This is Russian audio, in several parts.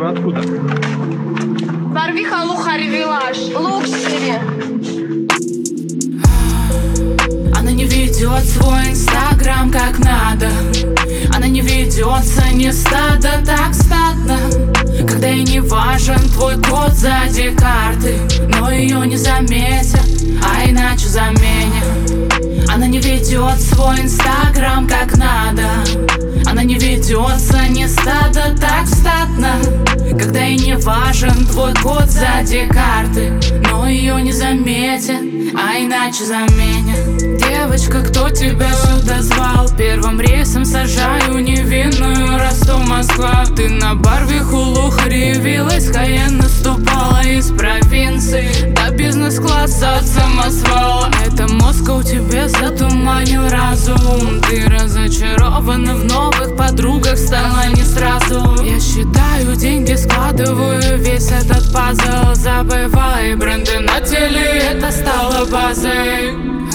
вы откуда? Барвиха, Лухари, Вилаж, Луксери. Она не ведет свой инстаграм как надо. Она не ведется, не стадо, так статно. Когда ей не важен твой код сзади карты, но ее не заметят, а иначе заменят. Она не ведет свой инстаграм как надо. Она не ведется, не стадо, так статно. Когда ей не важен твой код сзади карты, но ее не заметят, а иначе заменят. Девочка, кто тебя сюда звал? Первым рейсом сажаю невинную Ростов-Москва. Ты на Барвиху, Лухари явилась, Хайен наступала из провинции до бизнес-класса от самосвала. Это Москва тебе затуманил разум. Ты разочарована в новых подругах, стала не сразу. Я считаю деньги, складываю весь этот пазл. Забывай бренды на теле, это стало базой.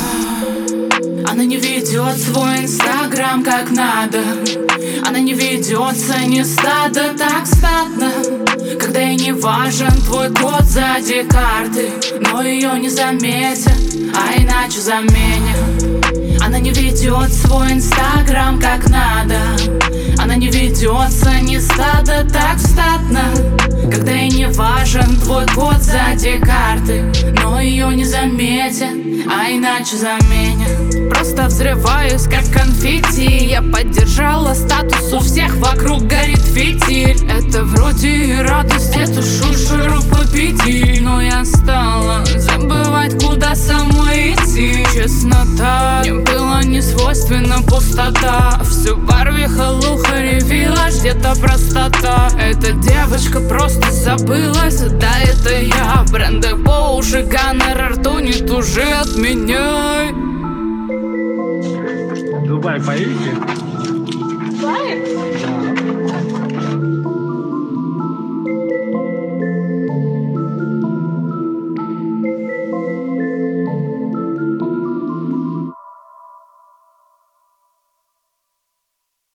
Она не ведет свой инстаграм как надо. Она не ведется, не стадо, так статно. Когда ей не важен твой код сзади карты, но ее не заметят, а иначе заменят. Она не ведет свой инстаграм как надо. Она не ведется, не стадо, так статно. Когда ей не важен твой код сзади карты, но ее не заметят, а иначе заменят. Просто взрываюсь, как конфетти. Я поддержала статус, у всех вокруг горит фитиль. Это вроде и радость, это шушеру победить. Но я стала забывать, куда самой идти. Честнота, мне было не свойственна пустота. Все Барвиха, Лухари, Вилаж, где-то простота. Эта девочка просто забылась, да это я. Бренды по уши, гонорар тонет, уже отменяй. В Дубай поедете? Дубай? Да.